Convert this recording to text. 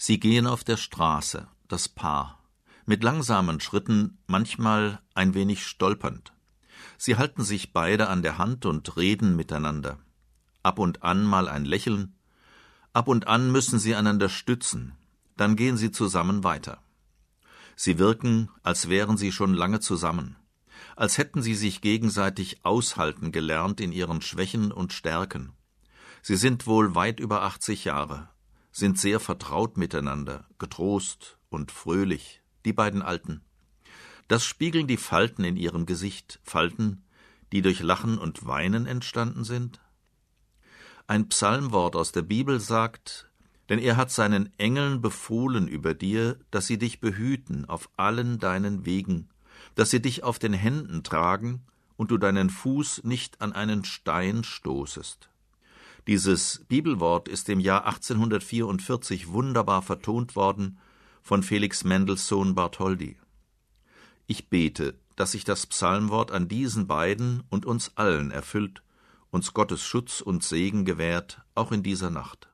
Sie gehen auf der Straße, das Paar, mit langsamen Schritten, manchmal ein wenig stolpernd. Sie halten sich beide an der Hand und reden miteinander. Ab und an mal ein Lächeln, ab und an müssen sie einander stützen, dann gehen sie zusammen weiter. Sie wirken, als wären sie schon lange zusammen, als hätten sie sich gegenseitig aushalten gelernt in ihren Schwächen und Stärken. Sie sind wohl weit über 80 Jahre, sind sehr vertraut miteinander, getrost und fröhlich, die beiden Alten. Das spiegeln die Falten in ihrem Gesicht, Falten, die durch Lachen und Weinen entstanden sind. Ein Psalmwort aus der Bibel sagt: Denn er hat seinen Engeln befohlen über dir, dass sie dich behüten auf allen deinen Wegen, dass sie dich auf den Händen tragen und du deinen Fuß nicht an einen Stein stoßest. Dieses Bibelwort ist im Jahr 1844 wunderbar vertont worden von Felix Mendelssohn Bartholdy. Ich bete, dass sich das Psalmwort an diesen beiden und uns allen erfüllt, uns Gottes Schutz und Segen gewährt, auch in dieser Nacht.